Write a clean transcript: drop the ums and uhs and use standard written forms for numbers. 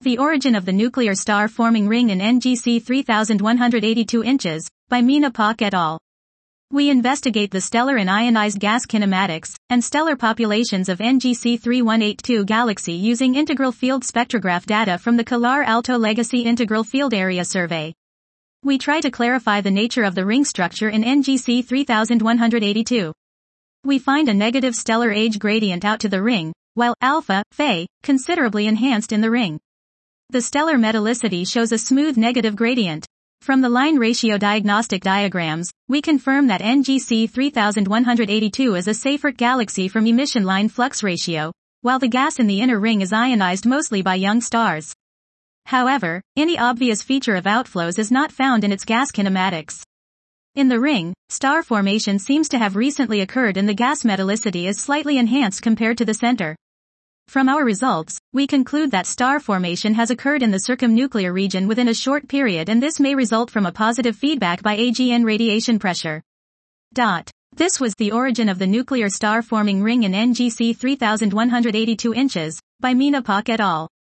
The Origin of the Nuclear Star-Forming Ring in NGC 3182 Inches, by Mina Pak et al. We investigate the stellar and ionized gas kinematics, and stellar populations of NGC 3182 galaxy using integral field spectrograph data from the Calar Alto Legacy Integral Field Area Survey. We try to clarify the nature of the ring structure in NGC 3182. We find a negative stellar age gradient out to the ring, while alpha, Phi, considerably enhanced in the ring. The stellar metallicity shows a smooth negative gradient. From the line ratio diagnostic diagrams, we confirm that NGC 3182 is a Seyfert galaxy from emission line flux ratio, while the gas in the inner ring is ionized mostly by young stars. However, any obvious feature of outflows is not found in its gas kinematics. In the ring, star formation seems to have recently occurred and the gas metallicity is slightly enhanced compared to the center. From our results, we conclude that star formation has occurred in the circumnuclear region within a short period, and this may result from a positive feedback by AGN radiation pressure. This was The Origin of the Nuclear Star-Forming Ring in NGC 3182 Inches, by Mina Pak et al.